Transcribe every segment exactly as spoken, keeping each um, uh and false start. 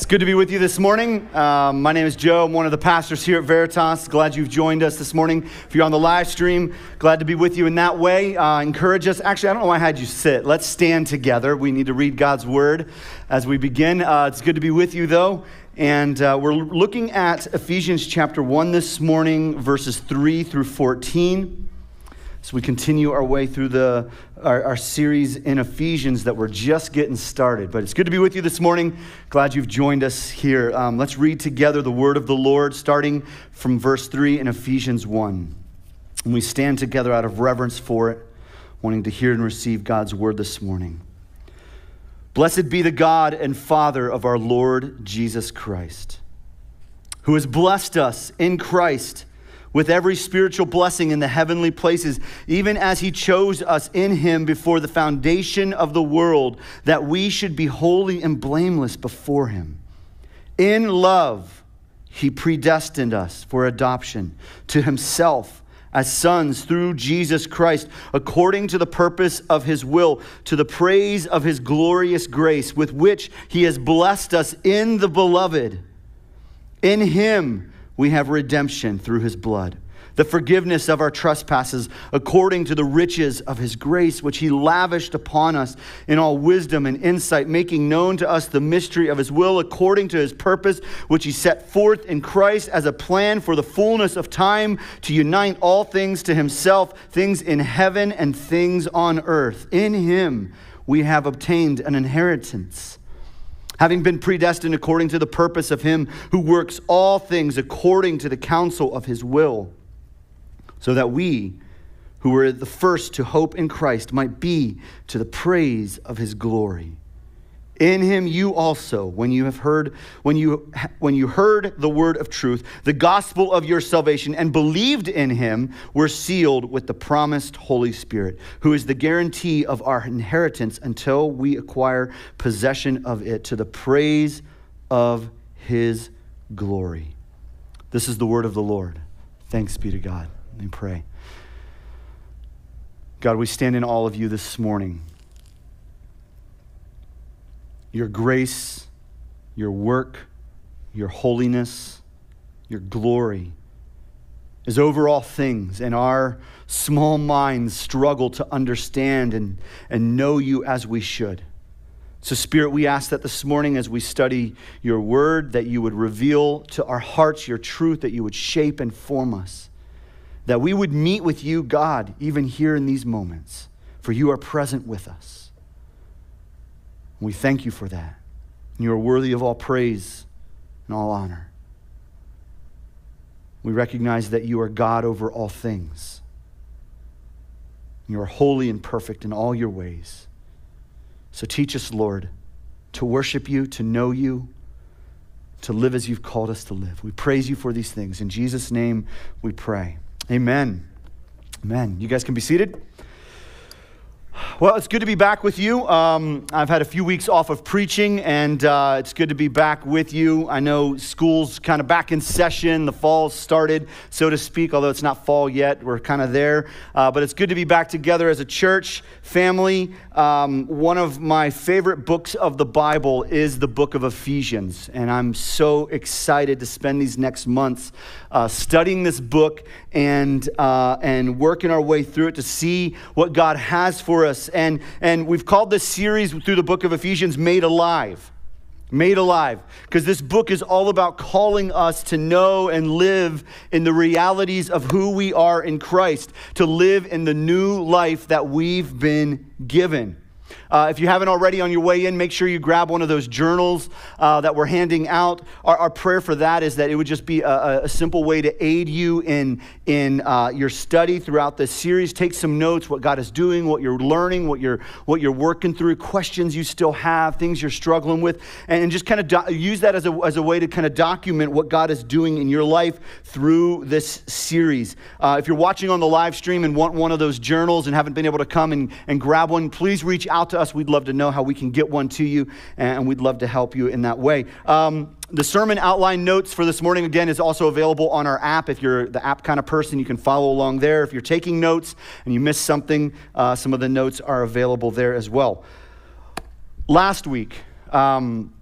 good to be with you this morning. Um, my name is Joe. I'm one of the pastors here at Veritas. Glad you've joined us this morning. If you're on the live stream, glad to be with you in that way. Uh, encourage us. Actually, I don't know why I had you sit. Let's stand together. We need to read God's word as we begin. Uh, it's good to be with you, though. And uh, we're looking at Ephesians chapter one this morning, verses three through fourteen. So we continue our way through the our, our series in Ephesians that we're just getting started. But it's good to be with you this morning. Glad you've joined us here. Um, let's read together the word of the Lord, starting from verse three in Ephesians one. And we stand together out of reverence for it, wanting to hear and receive God's word this morning. Blessed be the God and Father of our Lord Jesus Christ, who has blessed us in Christ with every spiritual blessing in the heavenly places, even as he chose us in him before the foundation of the world, that we should be holy and blameless before him. In love, he predestined us for adoption to himself as sons through Jesus Christ, according to the purpose of his will, to the praise of his glorious grace, with which he has blessed us in the beloved. In him we have redemption through his blood, the forgiveness of our trespasses, according to the riches of his grace, which he lavished upon us in all wisdom and insight, making known to us the mystery of his will, according to his purpose, which he set forth in Christ as a plan for the fullness of time, to unite all things to himself, things in heaven and things on earth. In him we have obtained an inheritance, having been predestined according to the purpose of him who works all things according to the counsel of his will, so that we, who were the first to hope in Christ, might be to the praise of his glory. In him you also, when you have heard, when you when you heard the word of truth, the gospel of your salvation, and believed in him, were sealed with the promised Holy Spirit, who is the guarantee of our inheritance until we acquire possession of it, to the praise of his glory. This is the word of the Lord. Thanks be to God. Let me pray. God, we stand in awe of you this morning. Your grace, your work, your holiness, your glory is over all things, and our small minds struggle to understand and, and know you as we should. So, Spirit, we ask that this morning as we study your word, that you would reveal to our hearts your truth, that you would shape and form us, that we would meet with you, God, even here in these moments, for you are present with us. We thank you for that. You are worthy of all praise and all honor. We recognize that you are God over all things. You are holy and perfect in all your ways. So teach us, Lord, to worship you, to know you, to live as you've called us to live. We praise you for these things. In Jesus' name we pray. Amen. Amen. You guys can be seated. Well, it's good to be back with you. Um, I've had a few weeks off of preaching, and uh, it's good to be back with you. I know school's kind of back in session. The fall's started, so to speak, although it's not fall yet. We're kind of there. Uh, but it's good to be back together as a church family. Um, one of my favorite books of the Bible is the book of Ephesians, and I'm so excited to spend these next months uh, studying this book and uh, and working our way through it to see what God has for us. And, and we've called this series through the book of Ephesians, Made Alive. Made Alive. Because this book is all about calling us to know and live in the realities of who we are in Christ, to live in the new life that we've been given. Uh, if you haven't already, on your way in, make sure you grab one of those journals uh, that we're handing out. Our, our prayer for that is that it would just be a, a simple way to aid you in, in uh, your study throughout this series. Take some notes, what God is doing, what you're learning, what you're, what you're working through, questions you still have, things you're struggling with, and, and just kind of do- use that as a, as a way to kind of document what God is doing in your life through this series. Uh, if you're watching on the live stream and want one of those journals and haven't been able to come and, and grab one, please reach out to us. We'd love to know how we can get one to you, and we'd love to help you in that way. Um, the sermon outline notes for this morning, again, is also available on our app. If you're the app kind of person, you can follow along there. If you're taking notes and you missed something, uh, some of the notes are available there as well. Last week, um,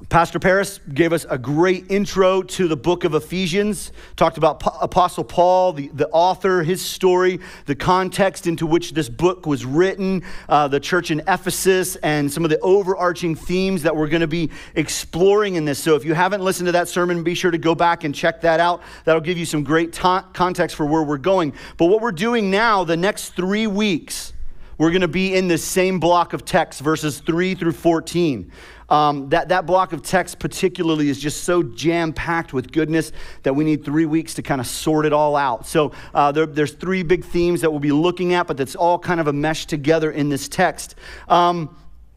Pastor Paris gave us a great intro to the book of Ephesians, talked about P- Apostle Paul, the, the author, his story, the context into which this book was written, uh, the church in Ephesus, and some of the overarching themes that we're going to be exploring in this. So if you haven't listened to that sermon, be sure to go back and check that out. That'll give you some great ta- context for where we're going. But what we're doing now, the next three weeks, we're going to be in this same block of text, verses three through fourteen. Um, that, that block of text particularly is just so jam-packed with goodness that we need three weeks to kind of sort it all out. So uh, there, there's three big themes that we'll be looking at, but that's all kind of a mesh together in this text. Um,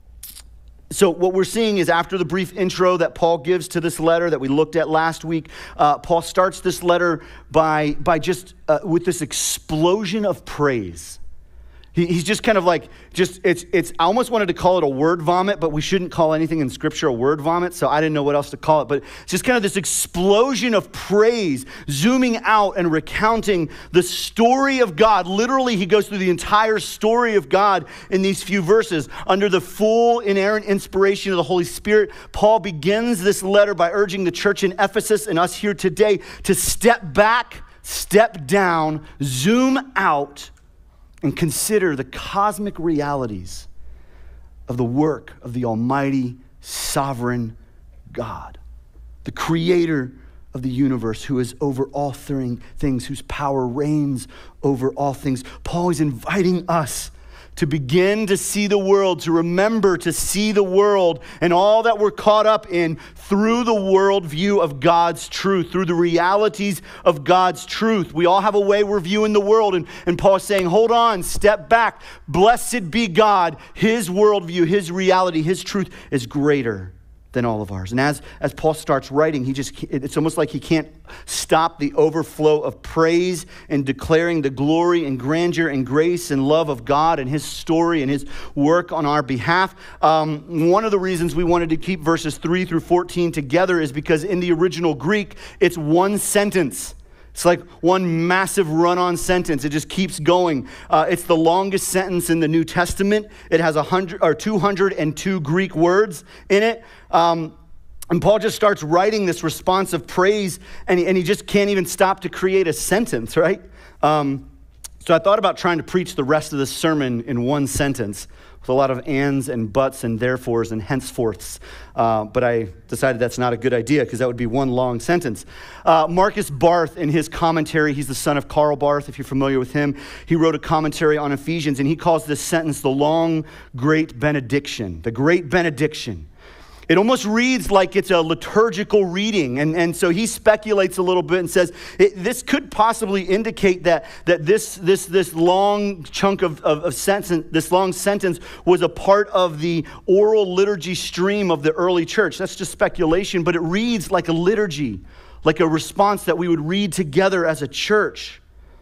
So what we're seeing is after the brief intro that Paul gives to this letter that we looked at last week, uh, Paul starts this letter by, by just uh, with this explosion of praise. He, he's just kind of like, just it's it's. I almost wanted to call it a word vomit, but we shouldn't call anything in Scripture a word vomit, so I didn't know what else to call it. But it's just kind of this explosion of praise, zooming out and recounting the story of God. Literally, he goes through the entire story of God in these few verses. Under the full inerrant inspiration of the Holy Spirit, Paul begins this letter by urging the church in Ephesus and us here today to step back, step down, zoom out, and consider the cosmic realities of the work of the almighty, sovereign God, the creator of the universe, who is over all things, whose power reigns over all things. Paul is inviting us to begin to see the world, to remember to see the world and all that we're caught up in through the worldview of God's truth, through the realities of God's truth. We all have a way we're viewing the world, and, and Paul is saying, hold on, step back. Blessed be God. His worldview, his reality, his truth is greater than all of ours. And as, as Paul starts writing, he just it's almost like he can't stop the overflow of praise and declaring the glory and grandeur and grace and love of God and his story and his work on our behalf. Um, one of the reasons we wanted to keep verses three through fourteen together is because in the original Greek, it's one sentence. It's like one massive run-on sentence. It just keeps going. Uh, it's the longest sentence in the New Testament. It has a hundred or two hundred two Greek words in it. Um, and Paul just starts writing this response of praise, and he, and he just can't even stop to create a sentence, right? Um, so I thought about trying to preach the rest of this sermon in one sentence, with a lot of ands and buts and therefores and henceforths. Uh, but I decided that's not a good idea because that would be one long sentence. Uh, Marcus Barth, in his commentary, he's the son of Karl Barth, if you're familiar with him. He wrote a commentary on Ephesians, and he calls this sentence the long, great benediction, the great benediction. It almost reads like it's a liturgical reading. And, and so he speculates a little bit and says, it, this could possibly indicate that, that this, this, this long chunk of, of, of sentence, this long sentence was a part of the oral liturgy stream of the early church. That's just speculation, but it reads like a liturgy, like a response that we would read together as a church.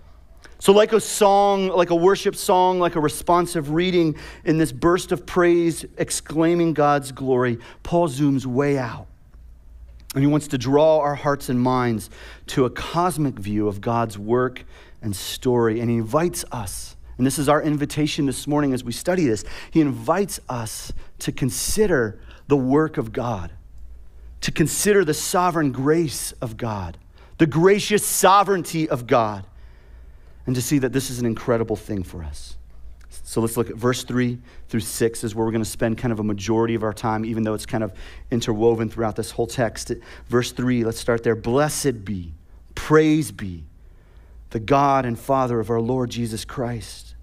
So like a song, like a worship song, like a responsive reading in this burst of praise, exclaiming God's glory, Paul zooms way out. And he wants to draw our hearts and minds to a cosmic view of God's work and story. And he invites us, and this is our invitation this morning as we study this, he invites us to consider the work of God, to consider the sovereign grace of God, the gracious sovereignty of God, and to see that this is an incredible thing for us. So let's look at verse three through six is where we're going to spend kind of a majority of our time, even though it's kind of interwoven throughout this whole text. Verse three, let's start there. Blessed be, praise be, the God and Father of our Lord Jesus Christ.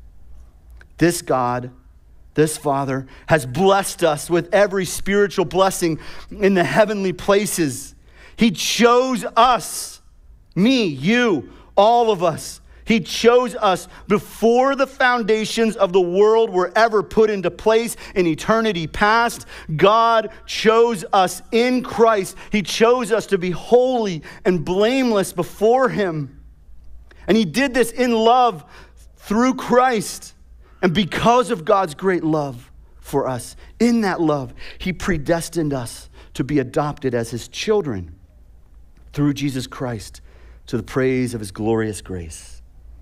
This God, this Father, has blessed us with every spiritual blessing in the heavenly places. He chose us, me, you, all of us. He chose us before the foundations of the world were ever put into place in eternity past. God chose us in Christ. He chose us to be holy and blameless before him. And he did this in love through Christ. And because of God's great love for us, in that love, he predestined us to be adopted as his children through Jesus Christ to the praise of his glorious grace.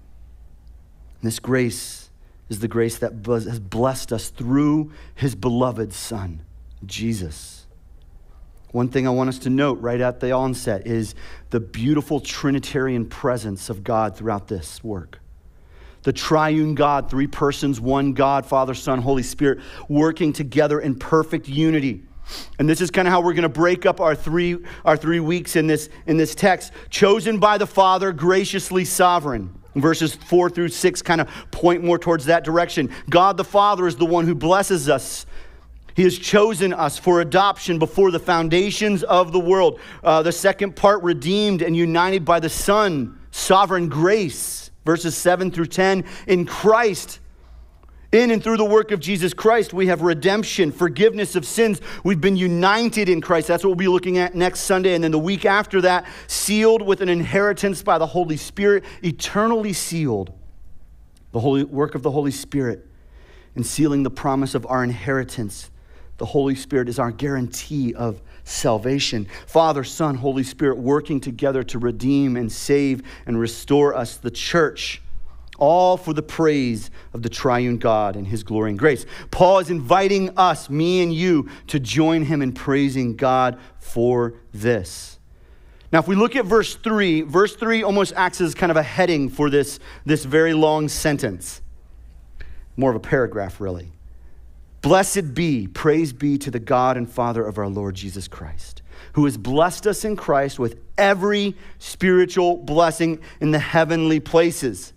And this grace is the grace that has blessed us through his beloved Son, Jesus. One thing I want us to note right at the onset is the beautiful Trinitarian presence of God throughout this work. The triune God, three persons, one God, Father, Son, Holy Spirit, working together in perfect unity. And this is kind of how we're going to break up our three, our three weeks in this, in this text. Chosen by the Father, graciously sovereign. Verses four through six kind of point more towards that direction. God the Father is the one who blesses us. He has chosen us for adoption before the foundations of the world. Uh, the second part, redeemed and united by the Son, sovereign grace. Verses seven through ten, in Christ, in and through the work of Jesus Christ, we have redemption, forgiveness of sins. We've been united in Christ. That's what we'll be looking at next Sunday. And then the week after that, sealed with an inheritance by the Holy Spirit, eternally sealed. The holy work of the Holy Spirit in sealing the promise of our inheritance. The Holy Spirit is our guarantee of salvation. Father, Son, Holy Spirit working together to redeem and save and restore us, the church, all for the praise of the triune God and his glory and grace. Paul is inviting us, me and you, to join him in praising God for this. Now, if we look at verse three, verse three almost acts as kind of a heading for this, this very long sentence. More of a paragraph, really. Blessed be, praise be to the God and Father of our Lord Jesus Christ, who has blessed us in Christ with every spiritual blessing in the heavenly places.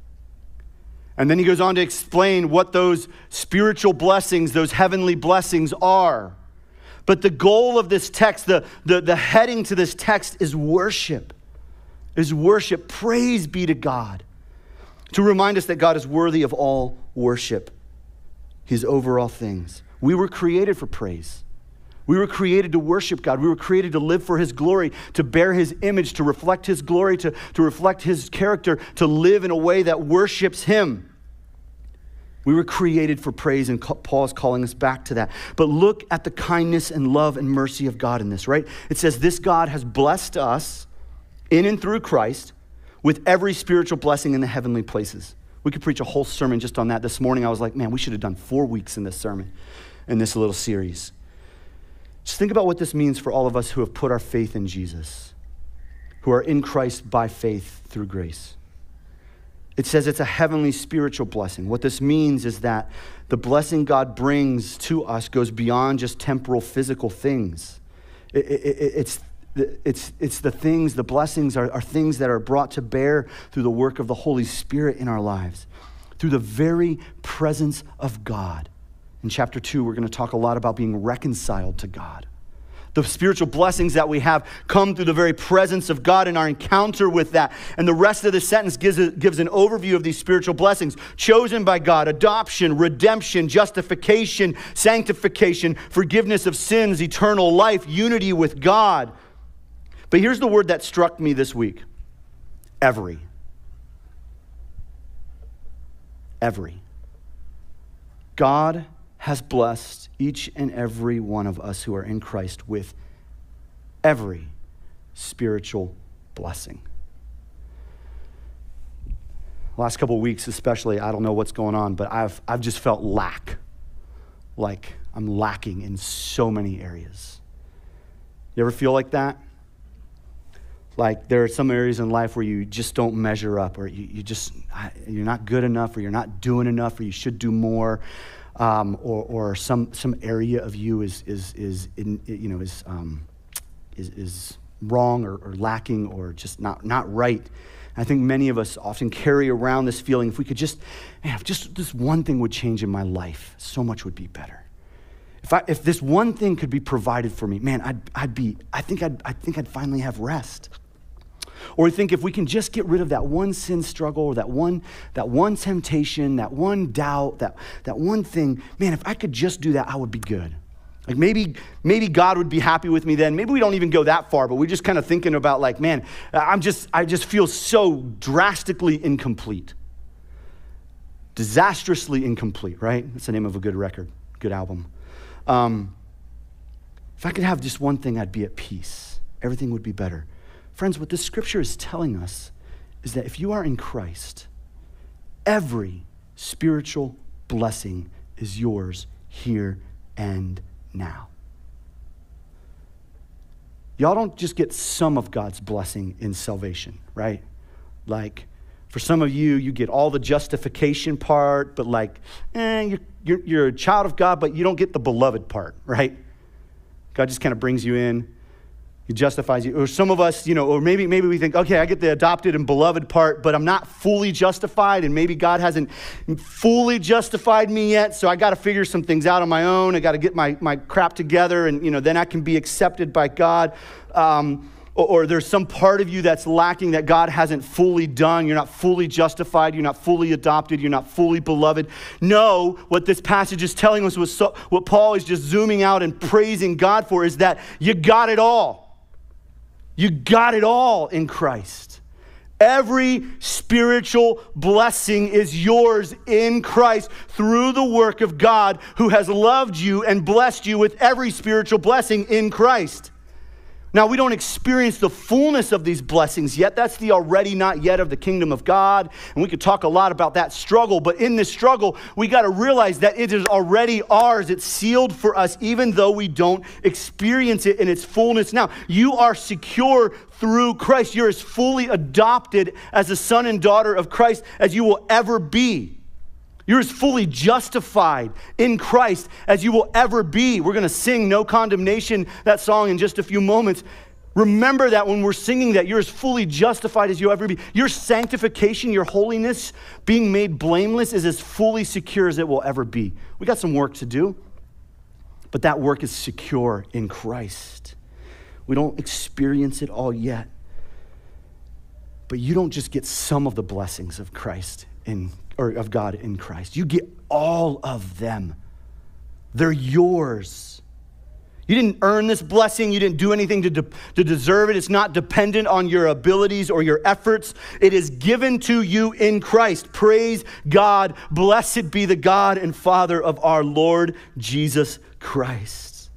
And then he goes on to explain what those spiritual blessings, those heavenly blessings are. But the goal of this text, the, the, the heading to this text is worship. Is worship. Praise be to God. To remind us that God is worthy of all worship. He's over all things. We were created for praise. We were created to worship God. We were created to live for his glory, to bear his image, to reflect his glory, to, to reflect his character, to live in a way that worships him. We were created for praise, and Paul is calling us back to that. But look at the kindness and love and mercy of God in this, right? It says this God has blessed us in and through Christ with every spiritual blessing in the heavenly places. We could preach a whole sermon just on that. This morning I was like, man, we should have done four weeks in this sermon, in this little series. Just think about what this means for all of us who have put our faith in Jesus, who are in Christ by faith through grace. It says it's a heavenly spiritual blessing. What this means is that the blessing God brings to us goes beyond just temporal physical things. It, it, it, it's, it's, it's the things, the blessings are, are things that are brought to bear through the work of the Holy Spirit in our lives, through the very presence of God. In chapter two, we're going to talk a lot about being reconciled to God. The spiritual blessings that we have come through the very presence of God and our encounter with that. And the rest of the sentence gives, a, gives an overview of these spiritual blessings. Chosen by God, adoption, redemption, justification, sanctification, forgiveness of sins, eternal life, unity with God. But here's the word that struck me this week. Every. Every. God has blessed each and every one of us who are in Christ with every spiritual blessing. Last couple of weeks especially, I don't know what's going on, but I've, I've just felt lack. Like I'm lacking in so many areas. You ever feel like that? Like there are some areas in life where you just don't measure up, or you, you just, you're not good enough, or you're not doing enough, or you should do more. Um, or, or some some area of you is is is in, you know is um, is, is wrong or, or lacking or just not not right. I think many of us often carry around this feeling. If we could just, man, if just this one thing would change in my life, so much would be better. If I if this one thing could be provided for me, man, I'd I'd be. I think I'd I think I'd finally have rest. Or we think if we can just get rid of that one sin struggle or that one, that one temptation, that one doubt, that, that one thing, man, if I could just do that, I would be good. Like maybe, maybe God would be happy with me then. Maybe we don't even go that far, but we're just kind of thinking about like, man, I'm just, I just feel so drastically incomplete. Disastrously incomplete, right? That's the name of a good record, good album. Um, if I could have just one thing, I'd be at peace. Everything would be better. Friends, what this scripture is telling us is that if you are in Christ, every spiritual blessing is yours here and now. y'all don't just get some of God's blessing in salvation, right? Like, for some of you, you get all the justification part, but like, eh, you're, you're, you're a child of God, but you don't get the beloved part, right? God just kind of brings you in. He justifies you. Or some of us, you know, or maybe maybe we think, okay, I get the adopted and beloved part, but I'm not fully justified, and maybe God hasn't fully justified me yet, so I got to figure some things out on my own. I got to get my, my crap together, and, you know, then I can be accepted by God. Um, or, or there's some part of you that's lacking that God hasn't fully done. You're not fully justified. You're not fully adopted. You're not fully beloved. No, what this passage is telling us, was so, what Paul is just zooming out and praising God for, is that you got it all. You got it all in Christ. Every spiritual blessing is yours in Christ through the work of God, who has loved you and blessed you with every spiritual blessing in Christ. Now, we don't experience the fullness of these blessings yet. That's the already not yet of the kingdom of God. And we could talk a lot about that struggle. But in this struggle, we got to realize that it is already ours. It's sealed for us, even though we don't experience it in its fullness now. You are secure through Christ. You're as fully adopted as a son and daughter of Christ as you will ever be. You're as fully justified in Christ as you will ever be. We're going to sing No Condemnation, that song, in just a few moments. Remember that when we're singing that, you're as fully justified as you'll ever be. Your sanctification, your holiness, being made blameless, is as fully secure as it will ever be. We got some work to do, but that work is secure in Christ. We don't experience it all yet, but you don't just get some of the blessings of Christ in or of God in Christ. You get all of them. They're yours. You didn't earn this blessing. You didn't do anything to, de- to deserve it. It's not dependent on your abilities or your efforts. It is given to you in Christ. Praise God. Blessed be the God and Father of our Lord Jesus Christ.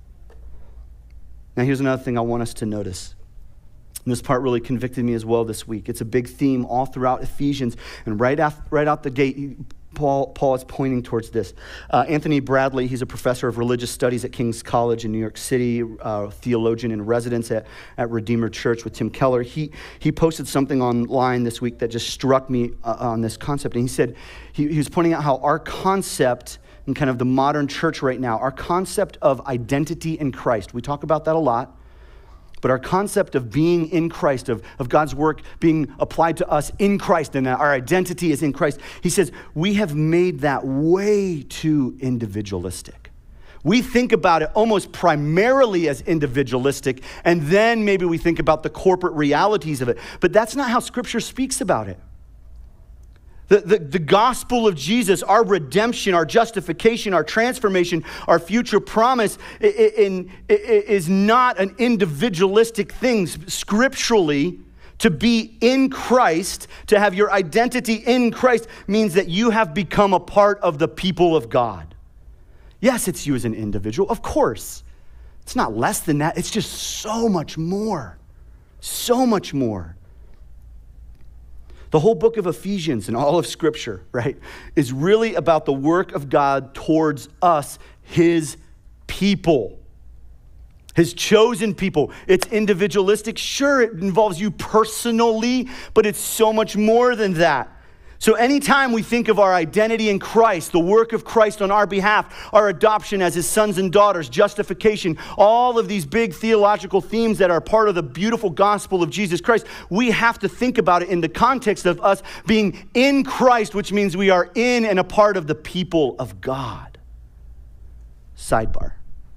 Now, here's another thing I want us to notice. And this part really convicted me as well this week. It's a big theme all throughout Ephesians. And right, after, right out the gate, Paul, Paul is pointing towards this. Uh, Anthony Bradley, he's a professor of religious studies at King's College in New York City, uh, theologian in residence at, at Redeemer Church with Tim Keller. He, he posted something online this week that just struck me uh, on this concept. And he said, he, he was pointing out how our concept in kind of the modern church right now, our concept of identity in Christ, we talk about that a lot. But our concept of being in Christ, of, of God's work being applied to us in Christ, and our identity is in Christ, he says, we have made that way too individualistic. We think about it almost primarily as individualistic, and then maybe we think about the corporate realities of it. But that's not how Scripture speaks about it. The, the, the gospel of Jesus, our redemption, our justification, our transformation, our future promise in, in, is not an individualistic thing. Scripturally, to be in Christ, to have your identity in Christ, means that you have become a part of the people of God. Yes, it's you as an individual, of course. It's not less than that. It's just so much more, so much more. The whole book of Ephesians and all of Scripture, right, is really about the work of God towards us, his people, his chosen people. It's individualistic. Sure, it involves you personally, but it's so much more than that. So anytime we think of our identity in Christ, the work of Christ on our behalf, our adoption as his sons and daughters, justification, all of these big theological themes that are part of the beautiful gospel of Jesus Christ, we have to think about it in the context of us being in Christ, which means we are in and a part of the people of God. Sidebar.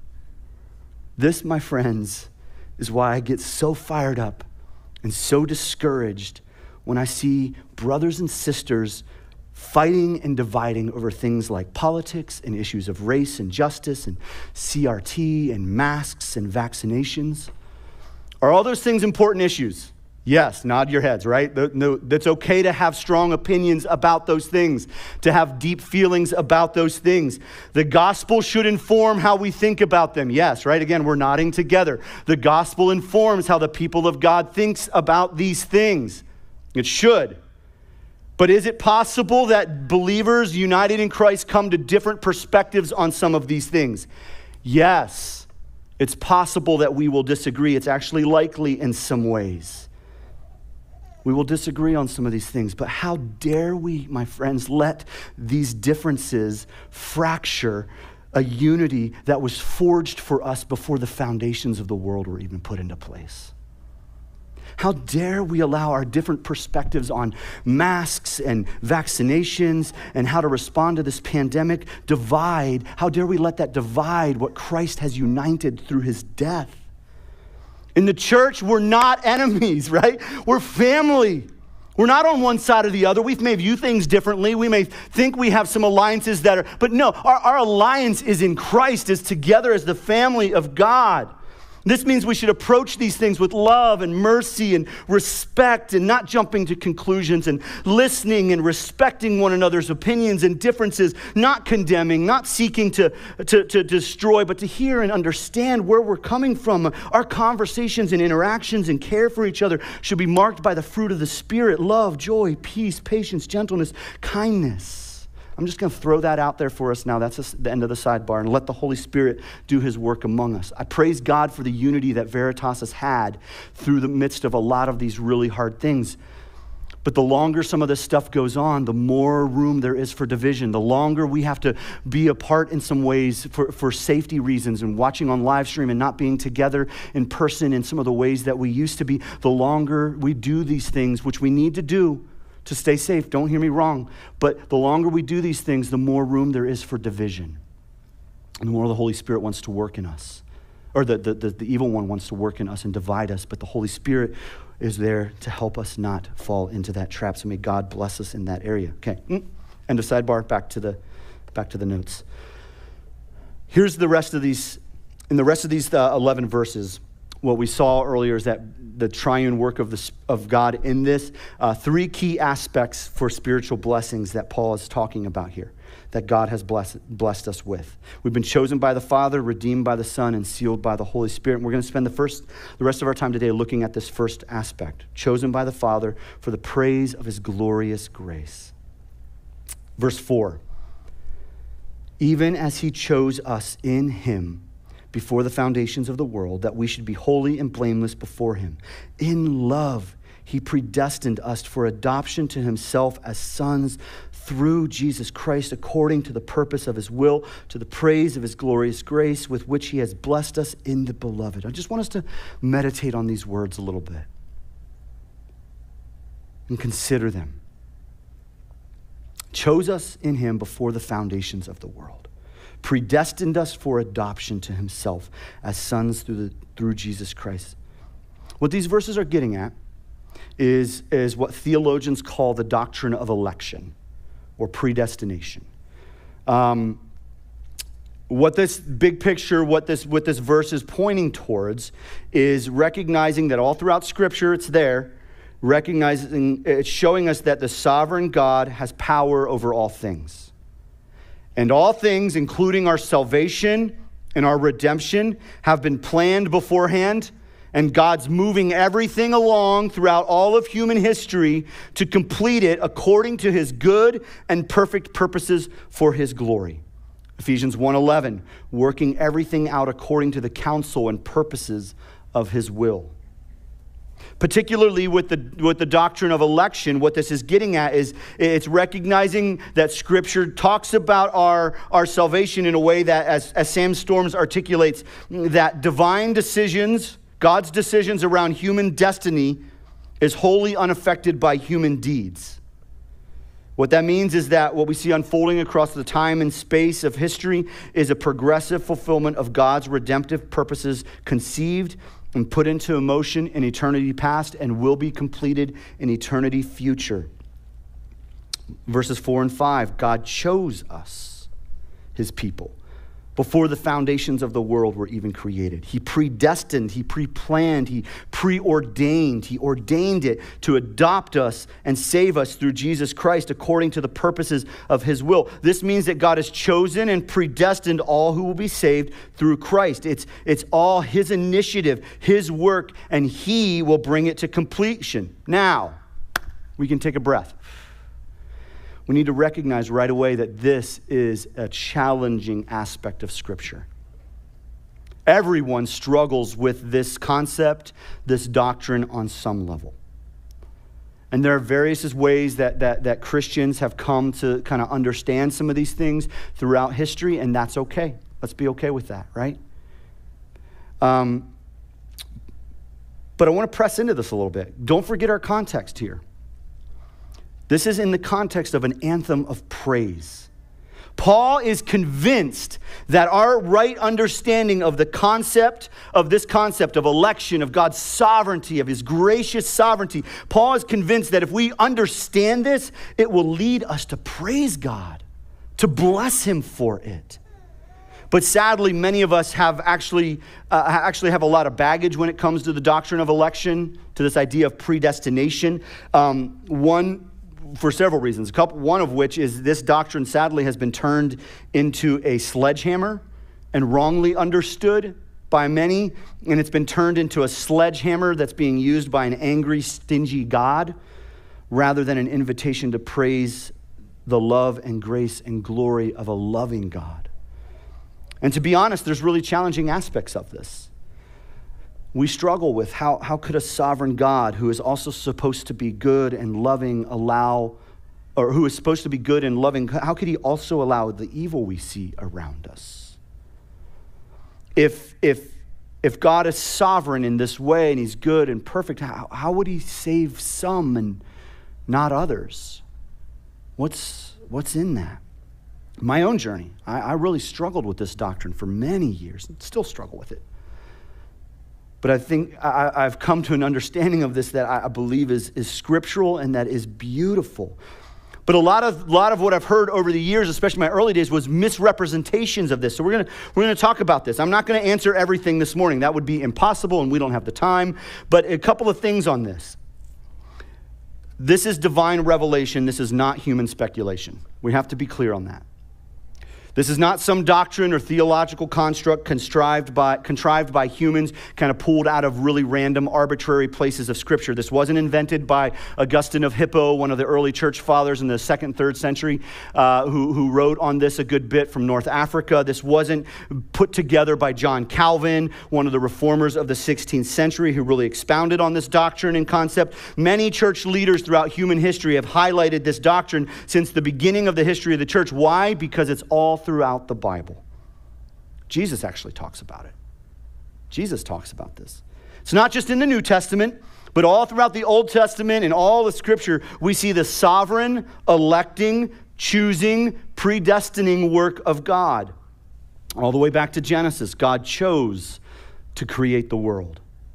This, my friends, is why I get so fired up and so discouraged when I see brothers and sisters fighting and dividing over things like politics and issues of race and justice and C R T and masks and vaccinations. Are all those things important issues? Yes, nod your heads, right? That's okay to have strong opinions about those things, to have deep feelings about those things. The gospel should inform how we think about them. Yes, right? Again, we're nodding together. The gospel informs how the people of God thinks about these things. It should. But is it possible that believers united in Christ come to different perspectives on some of these things? Yes. It's possible that we will disagree. It's actually likely in some ways. We will disagree on some of these things, but how dare we, my friends, let these differences fracture a unity that was forged for us before the foundations of the world were even put into place? How dare we allow our different perspectives on masks and vaccinations and how to respond to this pandemic divide? How dare we let that divide what Christ has united through his death? In the church, we're not enemies, right? We're family. We're not on one side or the other. We may view things differently. We may think we have some alliances that are, but no, our, our alliance is in Christ, is together as the family of God. This means we should approach these things with love and mercy and respect, and not jumping to conclusions, and listening and respecting one another's opinions and differences, not condemning, not seeking to, to, to destroy, but to hear and understand where we're coming from. Our conversations and interactions and care for each other should be marked by the fruit of the Spirit: love, joy, peace, patience, gentleness, kindness. I'm just going to throw that out there for us now. That's the end of the sidebar, and let the Holy Spirit do his work among us. I praise God for the unity that Veritas has had through the midst of a lot of these really hard things. But the longer some of this stuff goes on, the more room there is for division. The longer we have to be apart in some ways for, for safety reasons, and watching on live stream and not being together in person in some of the ways that we used to be, the longer we do these things, which we need to do to stay safe, don't hear me wrong, but the longer we do these things, the more room there is for division, and the more the Holy Spirit wants to work in us, or the, the, the, the evil one wants to work in us and divide us, but the Holy Spirit is there to help us not fall into that trap. So may God bless us in that area. Okay, end of sidebar, back to the, back to the notes. Here's the rest of these, in the rest of these uh, eleven verses, what we saw earlier is that the triune work of the of God in this, uh, three key aspects for spiritual blessings that Paul is talking about here, that God has blessed, blessed us with. We've been chosen by the Father, redeemed by the Son, and sealed by the Holy Spirit. And we're going to spend the first, the rest of our time today looking at this first aspect, chosen by the Father for the praise of his glorious grace. Verse four, even as he chose us in him before the foundations of the world, that we should be holy and blameless before him. In love, he predestined us for adoption to himself as sons through Jesus Christ, according to the purpose of his will, to the praise of his glorious grace, with which he has blessed us in the beloved. I just want us to meditate on these words a little bit and consider them. Chose us in him before the foundations of the world. Predestined us for adoption to himself as sons through the, through Jesus Christ. What these verses are getting at is, is what theologians call the doctrine of election or predestination. Um, what this big picture, what this, what this verse is pointing towards is recognizing that all throughout Scripture it's there, recognizing, it's showing us that the sovereign God has power over all things. And all things, including our salvation and our redemption, have been planned beforehand, and God's moving everything along throughout all of human history to complete it according to his good and perfect purposes for his glory. Ephesians one eleven, working everything out according to the counsel and purposes of his will. Particularly with the with the doctrine of election, what this is getting at is it's recognizing that Scripture talks about our, our salvation in a way that, as, as Sam Storms articulates, that divine decisions, God's decisions around human destiny, is wholly unaffected by human deeds. What that means is that what we see unfolding across the time and space of history is a progressive fulfillment of God's redemptive purposes, conceived and put into motion in eternity past and will be completed in eternity future. Verses four and five, God chose us, his people, before the foundations of the world were even created. He predestined, he pre-planned, he preordained, he ordained it to adopt us and save us through Jesus Christ according to the purposes of his will. This means that God has chosen and predestined all who will be saved through Christ. It's, it's all his initiative, his work, and he will bring it to completion. Now, we can take a breath. We need to recognize right away that this is a challenging aspect of Scripture. Everyone struggles with this concept, this doctrine on some level. And there are various ways that, that, that Christians have come to kind of understand some of these things throughout history, and that's okay. Let's be okay with that, right? Um, but I want to press into this a little bit. Don't forget our context here. This is in the context of an anthem of praise. Paul is convinced that our right understanding of the concept, of this concept of election, of God's sovereignty, of his gracious sovereignty, Paul is convinced that if we understand this, it will lead us to praise God, to bless him for it. But sadly, many of us have actually, uh, actually have a lot of baggage when it comes to the doctrine of election, to this idea of predestination. Um, one For several reasons, a couple, one of which is this doctrine sadly has been turned into a sledgehammer and wrongly understood by many, and it's been turned into a sledgehammer that's being used by an angry, stingy God rather than an invitation to praise the love and grace and glory of a loving God. And to be honest, there's really challenging aspects of this. We struggle with how, how could a sovereign God who is also supposed to be good and loving allow, or who is supposed to be good and loving, how could he also allow the evil we see around us? If, if, if God is sovereign in this way and he's good and perfect, how, how would he save some and not others? What's, what's in that? My own journey, I, I really struggled with this doctrine for many years and still struggle with it. But I think I, I've come to an understanding of this that I believe is, is scriptural and that is beautiful. But a lot of lot of what I've heard over the years, especially my early days, was misrepresentations of this. So we're gonna we're gonna talk about this. I'm not gonna answer everything this morning. That would be impossible, and we don't have the time. But a couple of things on this. This is divine revelation. This is not human speculation. We have to be clear on that. This is not some doctrine or theological construct contrived by, contrived by humans, kind of pulled out of really random, arbitrary places of Scripture. This wasn't invented by Augustine of Hippo, one of the early church fathers in the second, third century, uh, who, who wrote on this a good bit from North Africa. This wasn't put together by John Calvin, one of the reformers of the sixteenth century, who really expounded on this doctrine and concept. Many church leaders throughout human history have highlighted this doctrine since the beginning of the history of the church. Why? Because it's all throughout the Bible. Jesus actually talks about it. Jesus talks about this. It's not just in the New Testament, but all throughout the Old Testament and all the Scripture, we see the sovereign, electing, choosing, predestining work of God. All the way back to Genesis, God chose to create the world.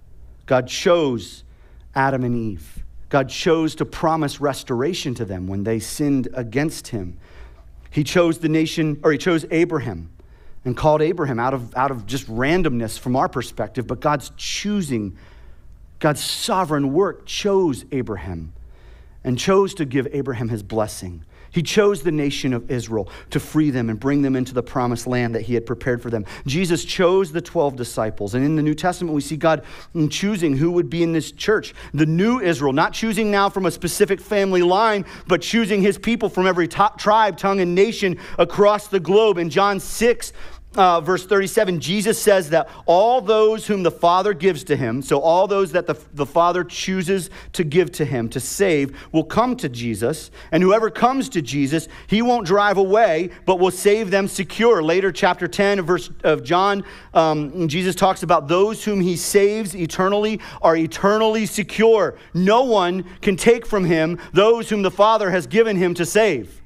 God chose Adam and Eve. God chose to promise restoration to them when they sinned against him. He chose the nation, or he chose Abraham and called Abraham out of, out of just randomness from our perspective, but God's choosing, God's sovereign work chose Abraham and chose to give Abraham his blessing. He chose the nation of Israel to free them and bring them into the promised land that he had prepared for them. Jesus chose the twelve disciples. And in the New Testament, we see God choosing who would be in this church. The new Israel, not choosing now from a specific family line, but choosing his people from every t- tribe, tongue, and nation across the globe. In John six, Uh, verse thirty-seven, Jesus says that all those whom the Father gives to him, so all those that the, the Father chooses to give to him, to save, will come to Jesus. And whoever comes to Jesus, he won't drive away, but will save them secure. Later, chapter ten of, verse, of John, um, Jesus talks about those whom he saves eternally are eternally secure. No one can take from him those whom the Father has given him to save.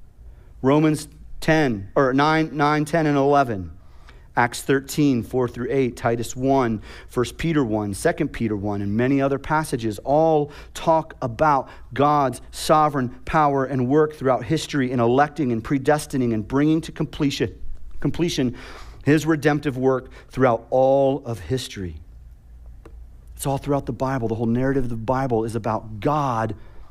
Romans ten, or nine, nine, ten, and eleven. Acts thirteen, four through eight, Titus one, First Peter one, Second Peter one, and many other passages all talk about God's sovereign power and work throughout history in electing and predestining and bringing to completion, completion his redemptive work throughout all of history. It's all throughout the Bible. The whole narrative of the Bible is about God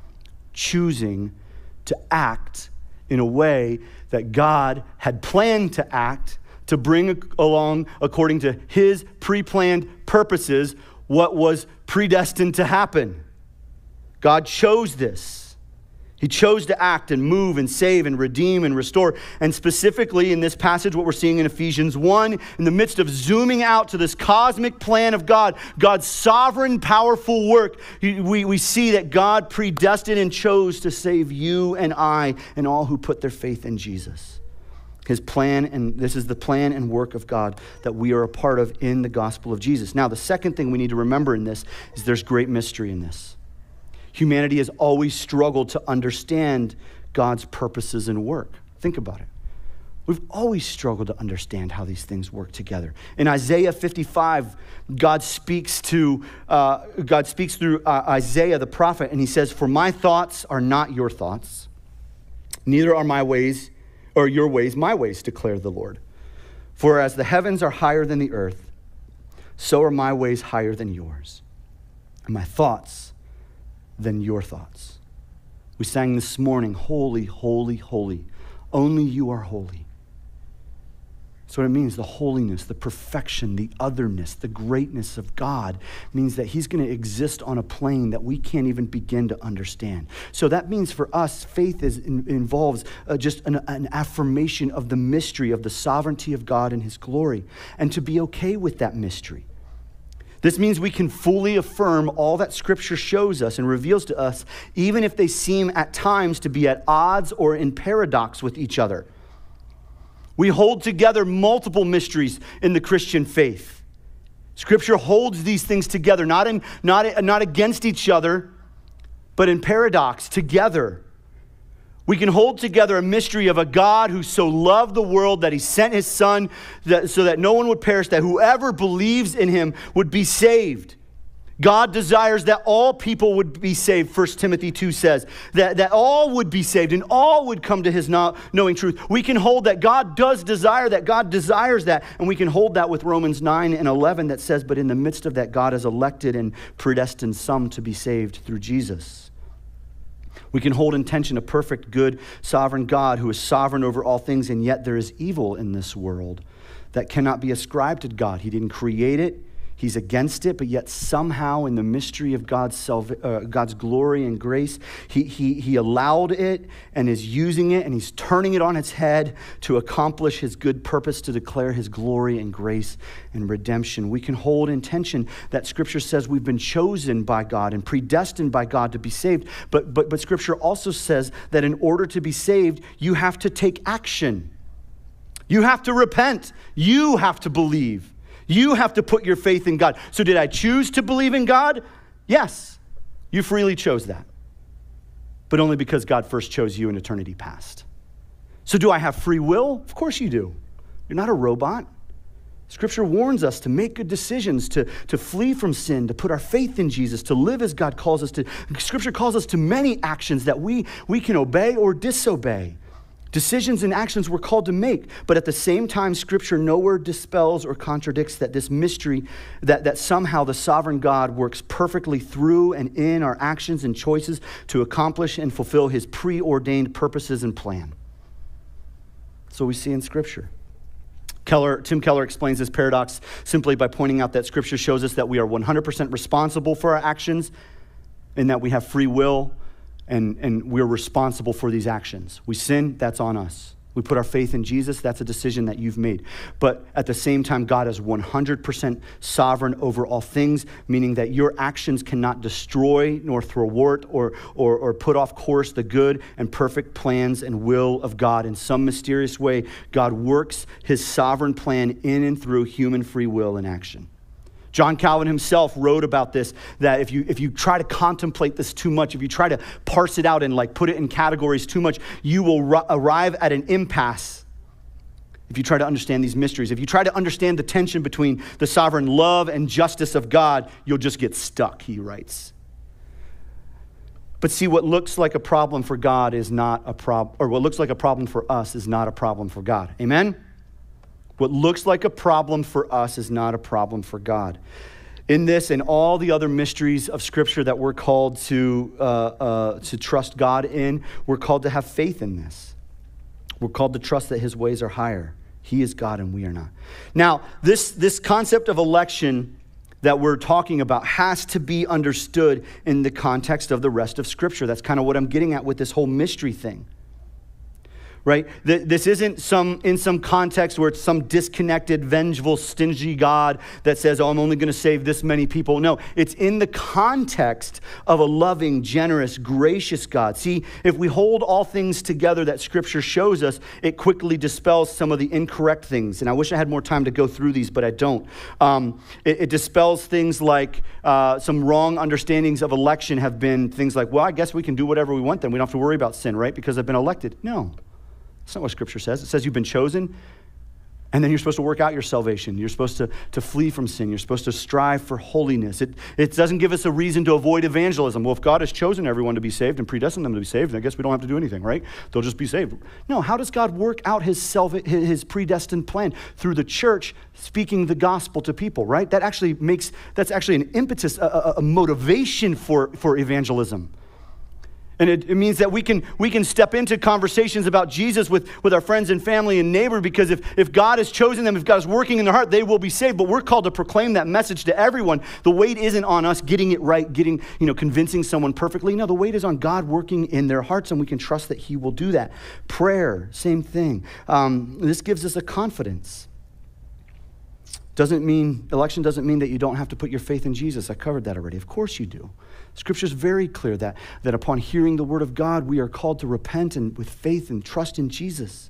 choosing to act in a way that God had planned to act to bring along, according to his pre-planned purposes, what was predestined to happen. God chose this. He chose to act and move and save and redeem and restore. And specifically in this passage, what we're seeing in Ephesians one, in the midst of zooming out to this cosmic plan of God, God's sovereign, powerful work, we, we see that God predestined and chose to save you and I and all who put their faith in Jesus. His plan, and this is the plan and work of God that we are a part of in the gospel of Jesus. Now, the second thing we need to remember in this is there's great mystery in this. Humanity has always struggled to understand God's purposes and work. Think about it. We've always struggled to understand how these things work together. In Isaiah fifty-five, God speaks to uh, God speaks through uh, Isaiah the prophet, and he says, "For my thoughts are not your thoughts, neither are my ways or your ways my ways, declare the Lord. For as the heavens are higher than the earth, so are my ways higher than yours, and my thoughts than your thoughts." We sang this morning, "Holy, holy, holy. Only you are holy." That's what it means. The holiness, the perfection, the otherness, the greatness of God means that he's going to exist on a plane that we can't even begin to understand. So that means for us, faith is, in, involves uh, just an, an affirmation of the mystery of the sovereignty of God and his glory, and to be okay with that mystery. This means we can fully affirm all that Scripture shows us and reveals to us, even if they seem at times to be at odds or in paradox with each other. We hold together multiple mysteries in the Christian faith. Scripture holds these things together, not in, not, not against each other, but in paradox, together. We can hold together a mystery of a God who so loved the world that he sent his son that, so that no one would perish, that whoever believes in him would be saved. God desires that all people would be saved, First Timothy two says, that, that all would be saved and all would come to his knowing truth. We can hold that God does desire that, God desires that, and we can hold that with Romans nine and eleven that says, but in the midst of that, God has elected and predestined some to be saved through Jesus. We can hold in tension a perfect, good, sovereign God who is sovereign over all things, and yet there is evil in this world that cannot be ascribed to God. He didn't create it. He's against it, but yet somehow in the mystery of God's salva- uh, God's glory and grace, he, he, he allowed it and is using it, and he's turning it on its head to accomplish his good purpose, to declare his glory and grace and redemption. We can hold in tension that Scripture says we've been chosen by God and predestined by God to be saved, but, but, but Scripture also says that in order to be saved, you have to take action. You have to repent. You have to believe. You have to put your faith in God. So did I choose to believe in God? Yes, you freely chose that. But only because God first chose you in eternity past. So do I have free will? Of course you do. You're not a robot. Scripture warns us to make good decisions, to, to flee from sin, to put our faith in Jesus, to live as God calls us to. Scripture calls us to many actions that we, we can obey or disobey. Decisions and actions we're called to make, but at the same time, Scripture nowhere dispels or contradicts that this mystery, that, that somehow the sovereign God works perfectly through and in our actions and choices to accomplish and fulfill his preordained purposes and plan. So we see in Scripture. Keller, Tim Keller explains this paradox simply by pointing out that Scripture shows us that we are one hundred percent responsible for our actions and that we have free will. And, and we're responsible for these actions. We sin, that's on us. We put our faith in Jesus, that's a decision that you've made. But at the same time, God is one hundred percent sovereign over all things, meaning that your actions cannot destroy nor thwart or, or, or put off course the good and perfect plans and will of God. In some mysterious way, God works his sovereign plan in and through human free will and action. John Calvin himself wrote about this, that if you if you try to contemplate this too much, if you try to parse it out and like put it in categories too much, you will r- arrive at an impasse. If you try to understand these mysteries, if you try to understand the tension between the sovereign love and justice of God, you'll just get stuck, he writes. But see, what looks like a problem for God is not a problem, or what looks like a problem for us is not a problem for God. Amen? What looks like a problem for us is not a problem for God. In this and all the other mysteries of Scripture that we're called to, uh, uh, to trust God in, we're called to have faith in this. We're called to trust that his ways are higher. He is God and we are not. Now, this, this concept of election that we're talking about has to be understood in the context of the rest of Scripture. That's kind of what I'm getting at with this whole mystery thing. Right? This isn't some in some context where it's some disconnected, vengeful, stingy God that says, oh, I'm only going to save this many people. No, it's in the context of a loving, generous, gracious God. See, if we hold all things together that Scripture shows us, it quickly dispels some of the incorrect things. And I wish I had more time to go through these, but I don't. Um, it, it dispels things like uh, some wrong understandings of election have been things like, well, I guess we can do whatever we want then. We don't have to worry about sin, right? Because I've been elected. No. That's not what Scripture says. It says you've been chosen, and then you're supposed to work out your salvation. You're supposed to, to flee from sin. You're supposed to strive for holiness. It, it doesn't give us a reason to avoid evangelism. Well, if God has chosen everyone to be saved and predestined them to be saved, then I guess we don't have to do anything, right? They'll just be saved. No, how does God work out his, salva- his predestined plan? Through the church speaking the gospel to people, right? That actually makes, that's actually an impetus, a, a, a motivation for, for evangelism. And it, it means that we can we can step into conversations about Jesus with, with our friends and family and neighbor, because if, if God has chosen them, if God is working in their heart, they will be saved. But we're called to proclaim that message to everyone. The weight isn't on us getting it right, getting, you know, convincing someone perfectly. No, the weight is on God working in their hearts, and we can trust that he will do that. Prayer, same thing. Um, this gives us a confidence. Doesn't mean, election doesn't mean that you don't have to put your faith in Jesus. I covered that already. Of course you do. Scripture is very clear that, that upon hearing the word of God, we are called to repent and with faith and trust in Jesus.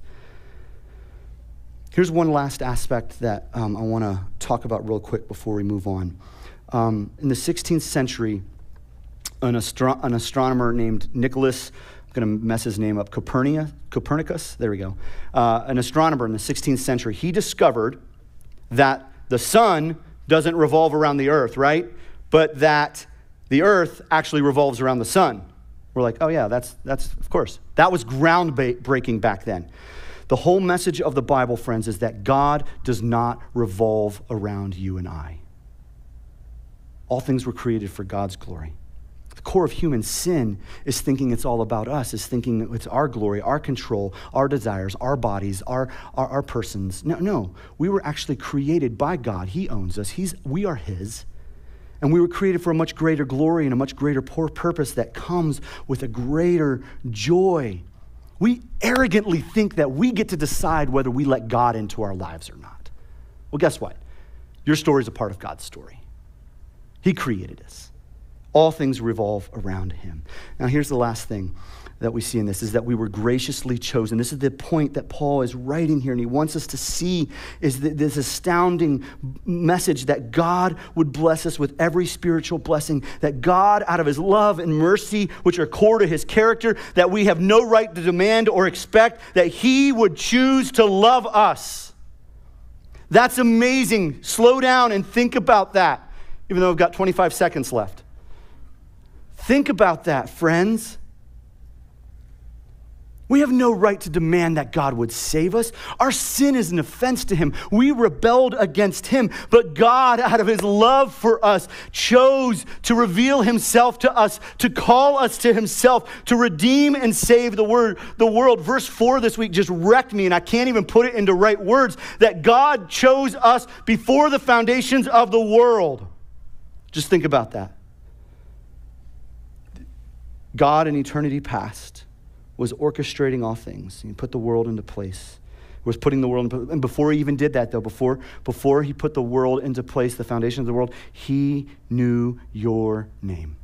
Here's one last aspect that um, I want to talk about real quick before we move on. Um, in the sixteenth century, an, astro- an astronomer named Nicholas, I'm going to mess his name up, Copernicus, Copernicus, there we go. Uh, an astronomer in the sixteenth century, he discovered that the sun doesn't revolve around the earth, right? But that the earth actually revolves around the sun. We're like, oh yeah, that's, that's of course. That was groundbreaking back then. The whole message of the Bible, friends, is that God does not revolve around you and I. All things were created for God's glory. The core of human sin is thinking it's all about us, is thinking it's our glory, our control, our desires, our bodies, our, our, our persons. No, no, we were actually created by God. He owns us. He's, we are his. And we were created for a much greater glory and a much greater purpose that comes with a greater joy. We arrogantly think that we get to decide whether we let God into our lives or not. Well, guess what? Your story is a part of God's story. He created us. All things revolve around him. Now, here's the last thing that we see in this, is that we were graciously chosen. This is the point that Paul is writing here, and he wants us to see is this astounding message that God would bless us with every spiritual blessing, that God, out of his love and mercy, which are core to his character, that we have no right to demand or expect, that he would choose to love us. That's amazing. Slow down and think about that, even though I've got twenty-five seconds left. Think about that, friends. We have no right to demand that God would save us. Our sin is an offense to him. We rebelled against him, but God, out of his love for us, chose to reveal himself to us, to call us to himself, to redeem and save the word, the world. Verse four this week just wrecked me, and I can't even put it into right words, that God chose us before the foundations of the world. Just think about that. God in eternity past was orchestrating all things. He put the world into place. He was putting the world into place. And before he even did that, though, before, before he put the world into place, the foundation of the world, he knew your name.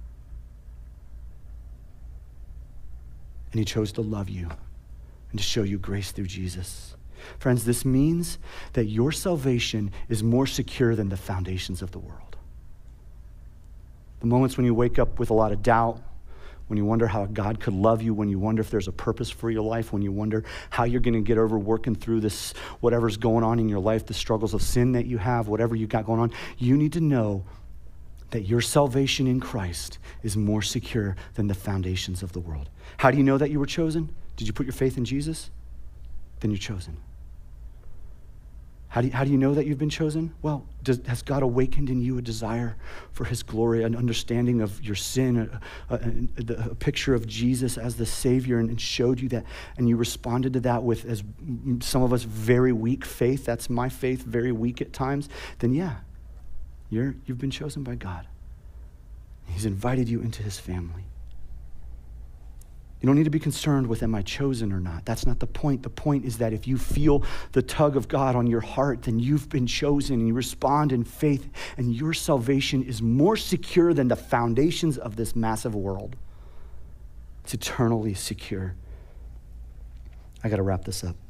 And he chose to love you and to show you grace through Jesus. Friends, this means that your salvation is more secure than the foundations of the world. The moments when you wake up with a lot of doubt, when you wonder how God could love you, when you wonder if there's a purpose for your life, when you wonder how you're going to get over working through this, whatever's going on in your life, the struggles of sin that you have, whatever you got going on, you need to know that your salvation in Christ is more secure than the foundations of the world. How do you know that you were chosen? Did you put your faith in Jesus? Then you're chosen. How do you, how do you know that you've been chosen? Well, does, has God awakened in you a desire for his glory, an understanding of your sin, a, a, a, a picture of Jesus as the Savior, and, and showed you that, and you responded to that with, as some of us, very weak faith? That's my faith, very weak at times. Then yeah, You're, you've been chosen by God. He's invited you into his family. You don't need to be concerned with, am I chosen or not? That's not the point. The point is that if you feel the tug of God on your heart, then you've been chosen and you respond in faith, and your salvation is more secure than the foundations of this massive world. It's eternally secure. I got to wrap this up.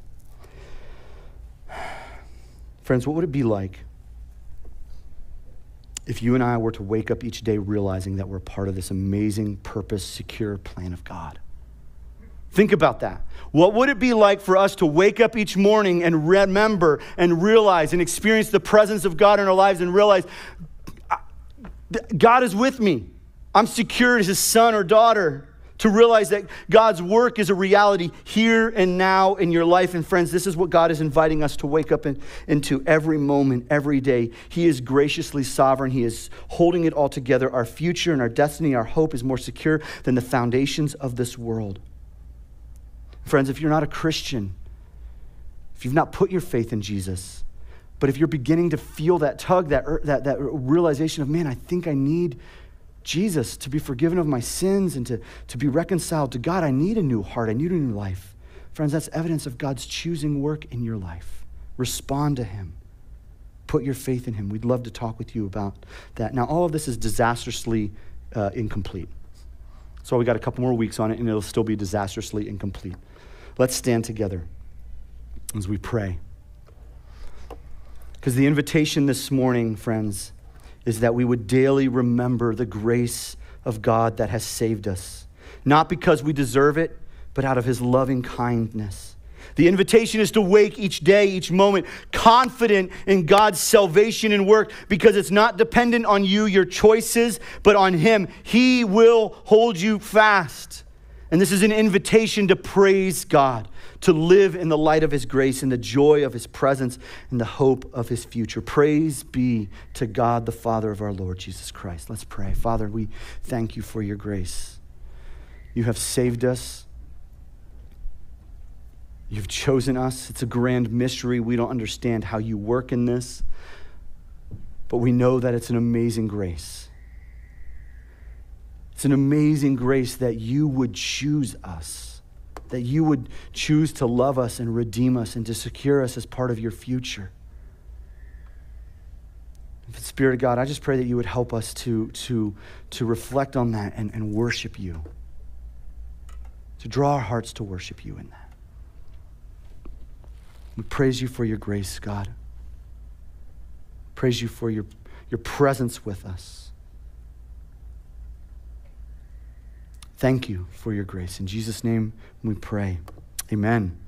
Friends, what would it be like if you and I were to wake up each day realizing that we're part of this amazing, purpose, secure plan of God? Think about that. What would it be like for us to wake up each morning and remember and realize and experience the presence of God in our lives and realize God is with me. I'm secured as his son or daughter. To realize that God's work is a reality here and now in your life. And friends, this is what God is inviting us to wake up in, into every moment, every day. He is graciously sovereign. He is holding it all together. Our future and our destiny, our hope is more secure than the foundations of this world. Friends, if you're not a Christian, if you've not put your faith in Jesus, but if you're beginning to feel that tug, that, that, that realization of, man, I think I need Jesus to be forgiven of my sins and to, to be reconciled to God, I need a new heart. I need a new life. Friends, that's evidence of God's choosing work in your life. Respond to him. Put your faith in him. We'd love to talk with you about that. Now, all of this is disastrously uh, incomplete. So we got a couple more weeks on it, and it'll still be disastrously incomplete. Let's stand together as we pray. Because the invitation this morning, friends, is that we would daily remember the grace of God that has saved us. Not because we deserve it, but out of his loving kindness. The invitation is to wake each day, each moment, confident in God's salvation and work, because it's not dependent on you, your choices, but on him. He will hold you fast. And this is an invitation to praise God, to live in the light of his grace and the joy of his presence and the hope of his future. Praise be to God, the Father of our Lord Jesus Christ. Let's pray. Father, we thank you for your grace. You have saved us. You've chosen us. It's a grand mystery. We don't understand how you work in this, but we know that it's an amazing grace. It's an amazing grace that you would choose us, that you would choose to love us and redeem us and to secure us as part of your future. Spirit of God, I just pray that you would help us to, to, to reflect on that and, and worship you, to draw our hearts to worship you in that. We praise you for your grace, God. Praise you for your, your presence with us. Thank you for your grace. In Jesus' name we pray. Amen.